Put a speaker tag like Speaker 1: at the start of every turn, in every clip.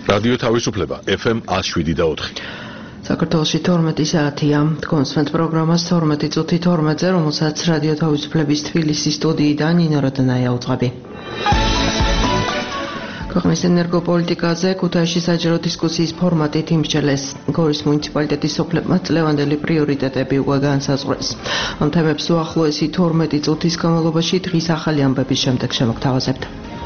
Speaker 1: რადიო თავისუფლება FM 107.4.
Speaker 2: საქართველოში 12 საათია. კონსვენთ პროგრამას 12 წუთი 12-ზე, რომელსაც რადიო თავისუფლების თბილისის სტუდიიდან ნინო როდანაია უძღვები. ქვეყნის ენერგოპოლიტიკაზე ქუთაისში საჯარო დისკუსიის ფორმატით იმსჯელეს. გორის მუნიციპალიტეტის სოფლებმა წლევანდელი პრიორიტეტები უკვე განსაზღვრეს. ამ თემებს უახლოესი 12 წუთის განმავლობაში დღის ახალი ამბების შემდეგ შემოგთავაზებთ.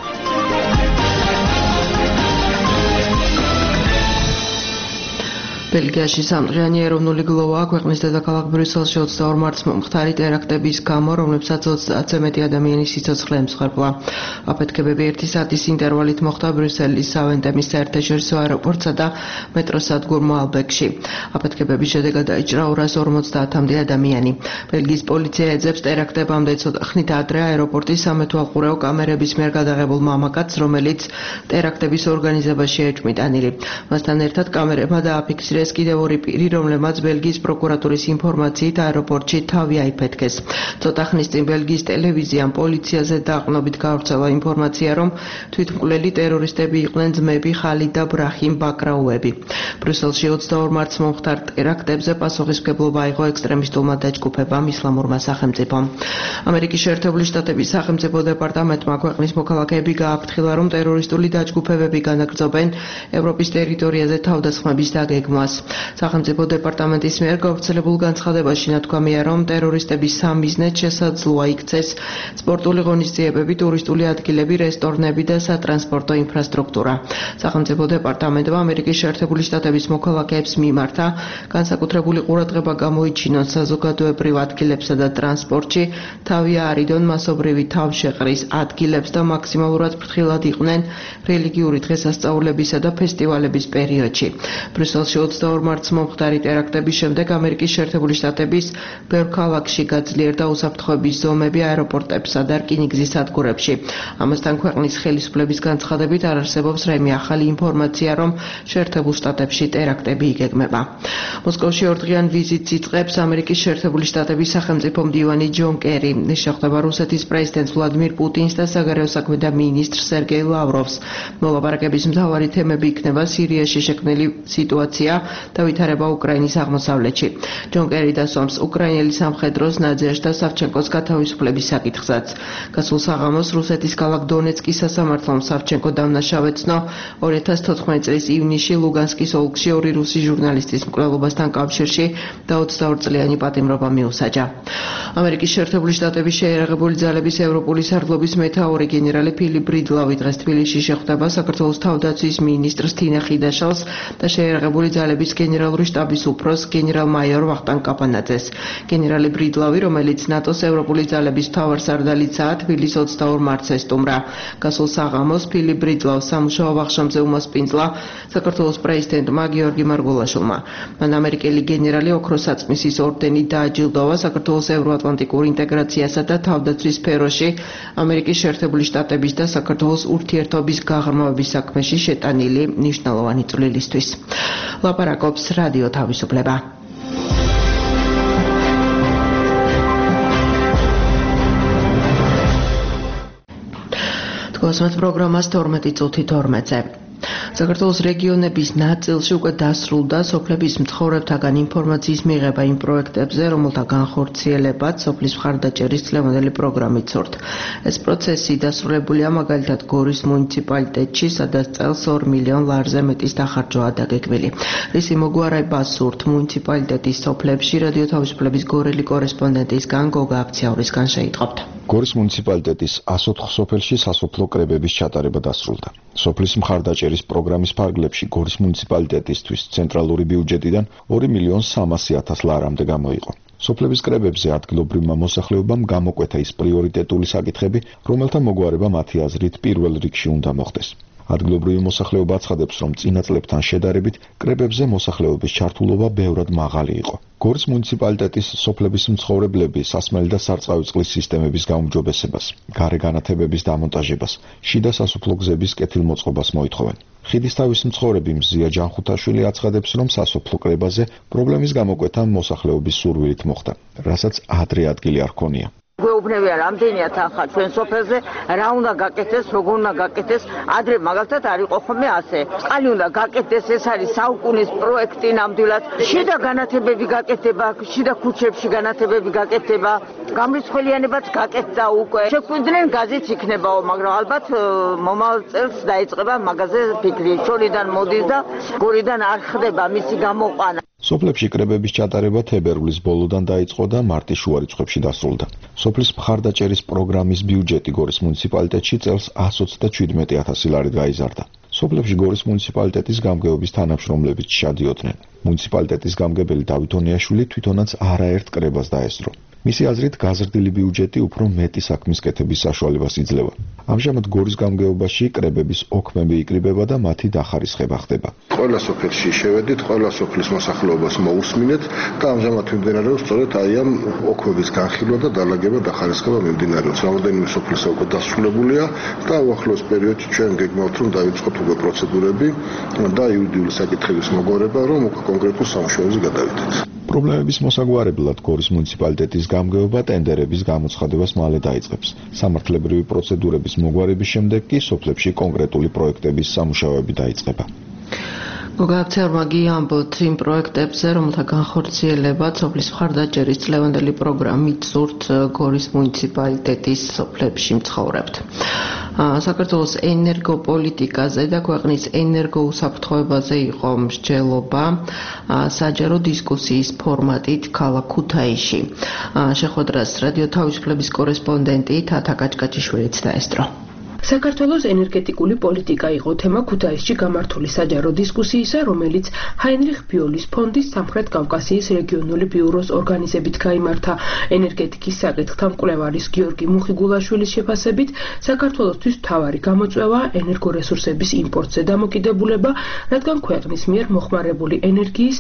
Speaker 2: ბელგიაში სამდღიანი ეროვნული გლოვა ქვეყნის დედაქალაქ ბრიუსელში 22 მარტს მომხდარი ტერაქტების გამო, რომლებსაც 30-ზე მეტი ადამიანის სიცოცხლე ემსხვერპლა. აფეთქებები 1 საათის ინტერვალით მოხდა ბრიუსელის სავენტემის საერთაშორისო აეროპორტსა და მეტროს სადგურ მალბეკში. აფეთქებების შედეგად დაიჭრა 250-მდე ადამიანი. ბელგიის პოლიცია ეძებს ტერაქტებამდე ცოტა ხნით ადრე აეროპორტის სამეთვალყურეო კამერების მიერ გადაღებულ მამაკაცს, რომელიც ტერაქტების ორგანიზებაში ეჭვმიტანილი. მასთან ერთად კამერებმა დააფიქსირეს კიდევ ორი პირი, რომლებმაც ბელგიის პროკურატურის ინფორმაციით აეროპორტში თავი აიფეთქეს. ცოტა ხნის წინ ბელგიის ტელევიზიამ პოლიციაზე დაყრდნობით გავრცელა ინფორმაცია, რომ თვითმკვლელი ტერორისტები იყვნენ ძმები ხალიდ და ბრაჰიმ ბაკრაუები. ბრიუსელში 22 მარტს მომხდარ ტერაქტებზე პასუხისმგებლობა აიღო ექსტრემისტულმა დაჯგუფებამ ისლამურმა სახელმწიფომ. ამერიკის შეერთებული შტატების სახელმწიფო დეპარტამენტმა ქვეყნის მოქალაქეები გააფრთხილა, რომ ტერორისტული დაჯგუფებები განაგრძობენ ევროპის ტერიტორიაზე თავდასხმების დაგეგმვას. სახელმწიფო დეპარტამენტის მიერ გავრცელებულ განცხადებაში ნათქვამია, რომ ტერორისტების სამიზნედ შესაძლოა იქცეს სპორტული ღონისძიებები, ტურისტული ადგილები, რესტორნები და სატრანსპორტო ინფრასტრუქტურა. სახელმწიფო დეპარტამენტმა ამერიკის შეერთებული შტატების მოქალაქეებს მიმართა განსაკუთრებული ყურადღება გამოიჩინონ საზოგადოებრივ ადგილებსა და ტრანსპორტში, თავი აარიდონ მასობრივი თავშეყრის ადგილებს და მაქსიმალურად ფრთხილად იყვნენ რელიგიური დღესასწაულებისა და ფესტივალების პერიოდში. ბრიუსელში 22 მარტს მომხდარი ტერაქტების შემდეგ ამერიკის შეერთებული შტატების ბევრ ქალაქში გაძლიერდა უსაფრთხოების ზომები აეროპორტებსა და რკინიგზის სადგურებში. ამასთან ქვეყნის ხელისუფლების განცხადებით არ არსებობს რაიმე ახალი ინფორმაცია, რომ შეერთებულ შტატებში ტერაქტები იგეგმება. მოსკოვში ორდღიან ვიზიტს იწყებს ამერიკის შეერთებული შტატების სახელმწიფო მდივანი ჯონ კერი. ის შეხვდება რუსეთის პრეზიდენტს ვლადიმირ პუტინს და საგარეო საქმეთა მინისტრს სერგეი ლავროვს. მოლაპარაკების მთავარი თემები იქნება სირიაში შექმნილი სიტუაცია და ვითარება უკრაინის აღმოსავლეთში. ჯონ კერი დასვამს უკრაინელი სამხედროს ნაძიაშ და სავჩენკოს გათავისუფლების საკითხსაც. გასულ საღამოს რუსეთის ქალაქ დონეცკის სასამართლომ სავჩენკო დამნაშავეცნო 2014 წლის ივნისში ლუგანსკის ოლქში ორი რუსი ჟურნალისტის მკვლელობასთან კავშირში და 22 წლიანი პატიმრობა მიუსაჯა. ამერიკის შეერთებული შტატების შეიარაღებული ძალების ევროპული სარდლობის მეთაური გენერალი ფილიპ ბრიდლავი დღეს თბილისში შეხვდება საქართველოს თავდაცვის მინისტრს თინა ხიდაშალს და შეიარაღებული ძალების გენერალური შტაბის უფროსს გენერალ-მაიორ ვახტანგ კაპანაძეს. გენერალი ბრიდლავი, რომელიც ნატოს ევროპული ძალების მთავარსარდალიცაა, თბილისს 22 მარტს ესტუმრა. გასულ საღამოს ფილიპ ბრიდლავს სამუშაო ვახშამზე უმასპინძლა საქართველოს პრეზიდენტმა გიორგი მარგულაშვილმა. მან ამერიკელი გენერალი ოქროს საწმისის ორდენით დააჯილდოვა საქართველოს ევროატლანტიკურ ინტეგრაციასა და თავდაცვის სფეროში ამერიკის შეერთებული შტატების და საქართველოს ურთიერთობის გაღრმავების საქმეში შეტანილი მნიშვნელოვანი წვლილისთვის. ლაპარაკობს რადიო თავისუფლება. კონსვენთ პროგრამას 12 წუთი 12-ზე. საქართველოს რეგიონების ნაწილში უკვე დასრულდა სოფლების მცხოვრებთაგან ინფორმაციის მიღება იმ პროექტებზე, რომელთა განხორციელებაც სოფლის მხარდაჭერის წლევანდელი პროგრამით სურთ. ეს პროცესი დასრულებულია მაგალითად გორის მუნიციპალიტეტში, სადაც წელს 2 მილიონ ლარზე მეტის დახარჯვაა დაგეგმილი. რისი მოგვარება სურთ მუნიციპალიტეტის სოფლებში, რადიო თავისუფლების გორელი კორესპონდენტისგან გოგა აფციაურისგან შეიტყობთ.
Speaker 3: გორის მუნიციპალიტეტის 104 სოფელში სასოფლო კრებების ჩატარება დასრულდა. სოფლის მხარდაჭერის პროგრამის ფარგლებში გორის მუნიციპალიტეტისთვის ცენტრალური ბიუჯეტიდან 2 მილიონ 300,000 ლარამდე გამოიყო. სოფლების კრებებზე ადგილობრივმა მოსახლეობამ გამოკვეთა ის პრიორიტეტული საკითხები, რომელთა მოგვარება მათი აზრით პირველ რიგში უნდა მოხდეს. ადგილობრივი მოსახლეობა აცხადებს, რომ წინა წლებთან შედარებით კრებებზე მოსახლეობის ჩართულობა ბევრად მაღალი იყო. გორის მუნიციპალიტეტის სოფლების მცხოვრებლები სასმელი და სარწყავი წყლის სისტემების გაუმჯობესებას, გარე განათებების დამონტაჟებას, შიდა სასოფლო გზების კეთილმოწყობას მოითხოვენ. ხიდისთავის მცხოვრები მზია ჯანხუთაშვილი აცხადებს, რომ სასოფლო კრებაზე პრობლემის გამოკვეთა მოსახლეობის სურვილით მოხდა, რასაც ადრე ადგილი არ ჰქონია.
Speaker 4: გვეუბნებიან რამდენია თანხა ჩვენ სოფელზე, რა უნდა გაკეთდეს, როგორ უნდა გაკეთდეს. ადრე მაგალითად არ იყო ხოლმე ასე. წყალი უნდა გაკეთდეს, ეს არის საუკუნის პროექტი ნამდვილად. შიდა განათებები გაკეთდება, შიდა ქუჩებში განათებები გაკეთდება. გამრიცხველიანებაც გაკეთდა უკვე. შეგვიდნენ გაზიც იქნებაო, მაგრამ ალბათ მომავალ წელს დაიწყება მაგაზე ფიქრი. შორიდან მოდის და გორიდან არ ხდება მისი გამოყვანა.
Speaker 3: სოფლებში კრებების ჩატარება თებერვლის ბოლოდან დაიწყო და მარტის შუა რიცხვებში დასრულდა. სოფლის მხარდაჭერის პროგრამის ბიუჯეტი გორის მუნიციპალიტეტში წელს 127.000 ლარით გაიზარდა. სოფლებში გორის მუნიციპალიტეტის გამგეობის თანამშრომლებიც ჩადიოდნენ. მუნიციპალიტეტის გამგებელი დავით ონიაშვილი თვითონაც არაერთ კრებას დაესწრო. მისი აზრით, გაზრდილი ბიუჯეტი უფრო მეტი საქმის კეთების საშუალებას იძლევა. ამჟამად გორის გამგეობაში კრებების ოქმები იკრიბება და მათი დახარისხება ხდება.
Speaker 5: ყველა სოფელში შევედით, ყველა სოფლის მოსახლეობას მოусმინეთ და ამჟამად მიმდინარეობს სწორედ აი ამ ოქმების განხილვა და დალაგება დახარისხება მიმდინარეობს. რამოდენიმე სოფელსა უკვე დასრულებულია და უახლოეს პერიოდში ჩვენ გეგმავთ, რომ დავიწყოთ უკვე პროცედურები და იურიდიული საკითხების მოგვარება, რომ უკვე კონკრეტულ სამუშაოზე გადავიდეთ. პრობლემების მოსაგვარებლად გორის მუნიციპალიტეტის გამგეობა ტენდერების გამოცხადებას მალე დაიწყებს. სამართლებრივი პროცედურების მოგვარების შემდეგ კი სოფლებში კონკრეტული პროექტების სამუშაოები დაიწყება.
Speaker 2: გოგაბცერმაგი ამბობთ იმ პროექტებზე, რომელთა განხორციელებაც სოფლის მხარდაჭერის წლევანდელი პროგრამით სურთ გორის მუნიციპალიტეტის სოფლებში მცხოვრებთ. საქართველოს ენერგოპოლიტიკაზე და ქვეყნის ენერგოუსაფრთხოებაზე იყო მსჯელობა საჯარო დისკუსიის ფორმატით ქალაქ ქუთაისში. შეხვედრას რადიო თავისუფლების კორესპონდენტი თათა კაჭკაჭიშვილიც დაესწრო.
Speaker 6: საქართველოს ენერგეტიკული პოლიტიკა იყო თემა ქუთაისში გამართული საჯარო დისკუსიისა, რომელიც ჰაინრიხ ბიოლის ფონდის სამხრეთ კავკასიის რეგიონული ბიუროს ორგანიზებით გაიმართა. ენერგეტიკის საკითხთა მკვლევარის გიორგი მუხიგულაშვილის შეფასებით, საქართველოსთვის მთავარი გამოწვევა ენერგორესურსების იმპორტზე დამოკიდებულება, რადგან ქვეყნის მიერ მოხმარებული ენერგიის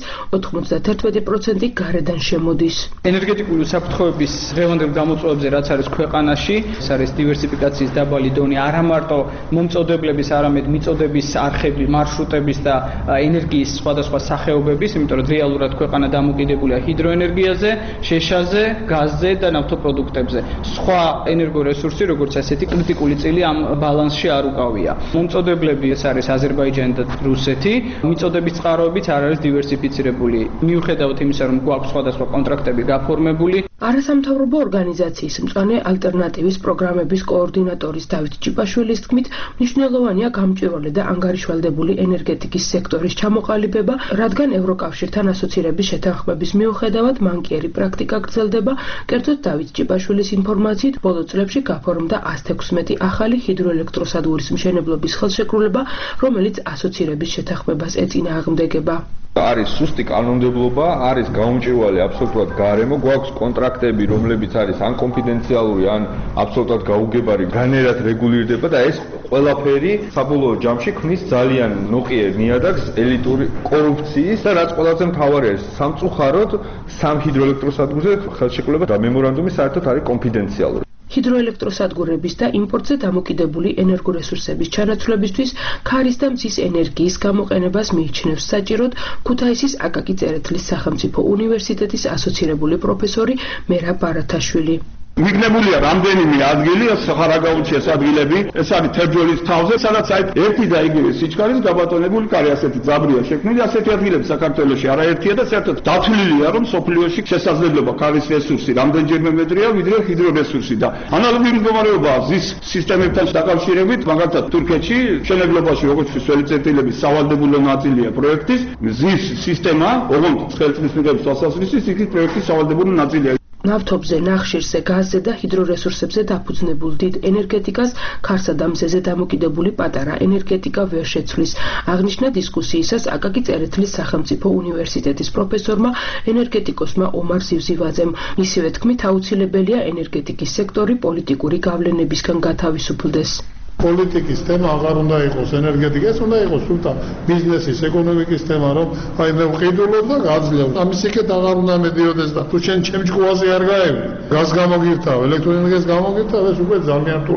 Speaker 6: 91% გარედან შემოდის.
Speaker 7: ენერგეტიკული უსაფრთხოების დღევანდელ გამოწვევებზე რაც არის ქვეყანაში, ეს არის დივერსიფიკაციის დაბალი დონე არა მარტო მომწოდებლების, არამედ მიწოდების არხები, მარშრუტების და ენერგიის სხვადასხვა სახეობების, იმიტომ რომ რეალურად ქვეყანა დამოკიდებულია ჰიდროენერგიაზე, შეშაზე, გაზზე და ნავთობპროდუქტებზე. სხვა ენერგორესურსი, როგორც ასეთი კრიტიკული წილი ამ ბალანსში არ უკავია. მომწოდებლები ეს არის აზერბაიჯანი და რუსეთი, მიწოდების წყაროებიც არ არის დივერსიფიცირებული. მიუხედავად იმისა, რომ გვაქვს სხვადასხვა კონტრაქტები გაფორმებული.
Speaker 6: არასამთავრობო ორგანიზაციის მწვანე ალტერნატივის პროგრამების კოორდინატორის დავით ჭიპაშვილის თქმით, მნიშვნელოვანია გამჭვირვალე და ანგარიშვალდებული ენერგეტიკის სექტორის ჩამოყალიბება, რადგან ევროკავშირთან ასოცირების შეთანხმების მიუხედავად მანკიერი პრაქტიკა გრძელდება. კერძოდ დავით ჭიპაშვილის ინფორმაციით, ბოლო წლებში გაფორმდა 116 ახალი ჰიდროელექტროსადგურის მშენებლობის ხელშეკრულება, რომელიც ასოცირების შეთანხმებას ეწინააღმდეგება.
Speaker 8: არის სუსტი კანონმდებლობა, არის გაუმჭვირვალე აბსოლუტურად გარემო, გვაქვს კონტრაქტები, რომლებიც არის ან კონფიდენციალური, ან აბსოლუტურად გაუგებარი, განერად რეგულირდება და ეს ყველაფერი საბოლოო ჯამში ქმნის ძალიან ნოყიერ ნიადაგს ელიტური კორუფციის და რაც ყველაზე მთავარი არის, სამწუხაროდ სამ ჰიდროელექტროსადგურზე ხელშეკრულება და მემორანდუმი საერთოდ არის კონფიდენციალური.
Speaker 6: ჰიდროელექტროსადგურების და იმპორტზე დამოკიდებული ენერგორესურსების ჩანაცვლებისთვის ქარის და მზის ენერგიის გამოყენებას მიიჩნევს საჭიროდ ქუთაისის აკაკი წერეთლის სახელმწიფო უნივერსიტეტის ასოცირებული პროფესორი მერაბ ბარათაშვილი.
Speaker 9: მიგნებულია რამდენიმე ადგილი, სახარაგაუჩიას ადგილები, ეს არის თერჯოლის თავზე, სადაც აი ერთი და იგივე სიჩქარის გაბატონებული კარი ასეთი ძაბრია შექმნილი, ასეთი ადგილები საქართველოში არაერთია და საერთოდ დათვლილია, რომ სოფლიოში შესაძლებლობა ქარის რესურსი რამდენჯერმე მეტრია, ვიდრე ჰიდრორესურსი და ანალოგიური მდგომარეობაა ზის სისტემებთან დაკავშირებით, მაგალითად თურქეთში მშენებლობაში როგორც ველი წერტილების სავალდებულო ნაწილია პროექტის, ზის სისტემა, ოღონდ ხელწლის მიღების თვალსაზრისით იქ პროექტის სავალდებულო ნაწილია.
Speaker 6: ნავთობზე, ნახშირზე, გაზზე და ჰიდრორესურსებზე დაფუძნებულ დიდ ენერგეტიკას ქარსა და მზეზე დამოკიდებული პატარა ენერგეტიკა ვერ შეცვლის. აღნიშნა დისკუსიისას აკაკი წერეთლის სახელმწიფო უნივერსიტეტის პროფესორმა ენერგეტიკოსმა ომარ ზივზივაძემ. მისივე თქმით, აუცილებელია ენერგეტიკის სექტორი პოლიტიკური გავლენებისგან გათავისუფლდეს.
Speaker 10: პოლიტიკის თემა აღარ უნდა იყოს ენერგეტიკა, ეს უნდა იყოს სულთან ბიზნესის, ეკონომიკის თემა, რომ აი მე ვყიდულობ და გაძლევ. ამის იქეთ აღარ უნდა მედიოდეს და თუ ჩემ ჭკუაზე არ გაევი, გაზ გამოგირთავ, ელექტროენერგიას გამოგირთავ, ეს უკვე ძალიან რთულია.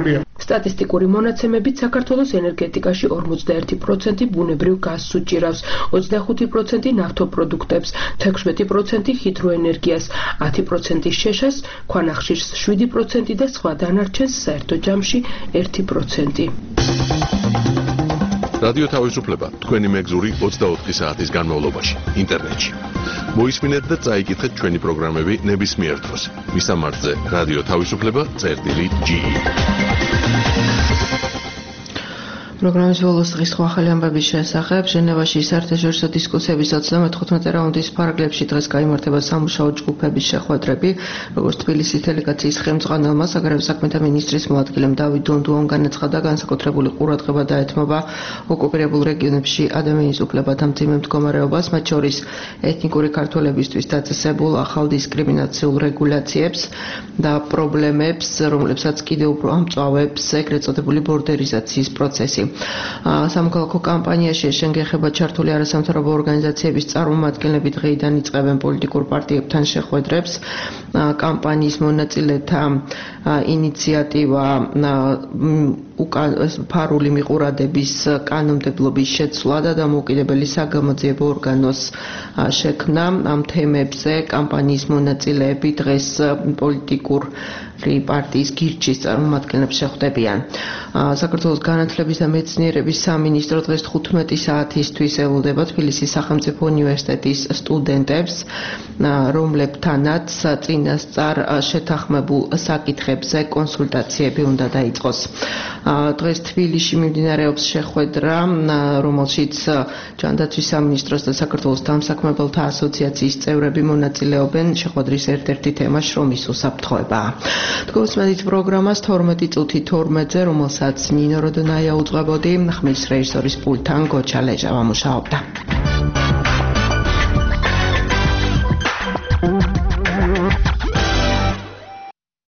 Speaker 6: სტატისტიკური მონაცემებით საქართველოს ენერგეტიკაში 41% ბუნებრივ გაზს უჭირავს, 25% ნავთობპროდუქტებს, 16% ჰიდროენერგიას, 10% შეშას, ქვანახშირს 7% და სხვა დანარჩენს საერთო ჯამში 1%.
Speaker 1: რადიო თავისუფლება თქვენი მეგზური 24 საათის განმავლობაში ინტერნეტში. მოისმინეთ და წაიკითხეთ ჩვენი პროგრამები ნებისმიერ დროს. მისამართზე რადიო თავისუფლება.ge.
Speaker 2: პროგრამის ბოლოს დღის სხვა ახალი ამბების შესახებ ჟენევაში საერთაშორისო დისკუსიების 35 რაუნდის ფარგლებში დღეს გაიმართება სამუშაო ჯგუფების შეხვედრები, როგორც თბილისის დელეგაციის ხელმძღვანელმა საგარეო საქმეთა მინისტრის მოადგილემ დავით დონდუამ განაცხადა, განსაკუთრებული ყურადღება დაეთმობა ოკუპირებულ რეგიონებში ადამიანის უფლებათა მძიმე მდგომარეობას, მათ შორის ეთნიკური ქართველებისთვის დაწესებულ ახალ დისკრიმინაციულ რეგულაციებს და პრობლემებს, რომლებსაც კიდევ უფრო ამწვავებს ეგრეთ წოდებული ბორდერიზაციის პროცესი. სამოქალაქო კამპანიაში შენგეხება ჩართული არასამთავრობო ორგანიზაციების წარმომადგენლები დღეიდან იწყებენ პოლიტიკურ პარტიებთან შეხვედრებს. კამპანიის მონაწილეთა ინიციატივა ფარული მიყურადების კანონმდებლობის შეცვლა და დამოუკიდებელი საგამოძიებო ორგანოს შექმნა. ამ თემებზე კამპანიის მონაწილეები დღეს პოლიტიკურ პარტიის გირჩის წარმომადგენლებს შეხვდებიან. საქართველოს განათლების და მეცნიერების სამინისტრო დღეს 15 საათისთვის ელოდება თბილისის სახელმწიფო უნივერსიტეტის სტუდენტებს, რომლებთანაც წინასწარ შეთანხმებულ საკითხებზე კონსულტაციები უნდა დაიწყოს. დღეს თბილისში მიმდინარეობს შეხვედრა, რომელშიც ჯანდაცვის სამინისტროს და საქართველოს დამსაქმებელთა ასოციაციის წევრები მონაწილეობენ. შეხვედრის ერთ-ერთი თემა შრომის უსაფრთხოებაა. თქვენს პროგრამას 12 წუთი 12-ზე, რომელსაც ნინო როდონაია უძღვებოდი, ხმის რეჟისორის პულტთან გოჩა ლეჟა ვამუშაობდა.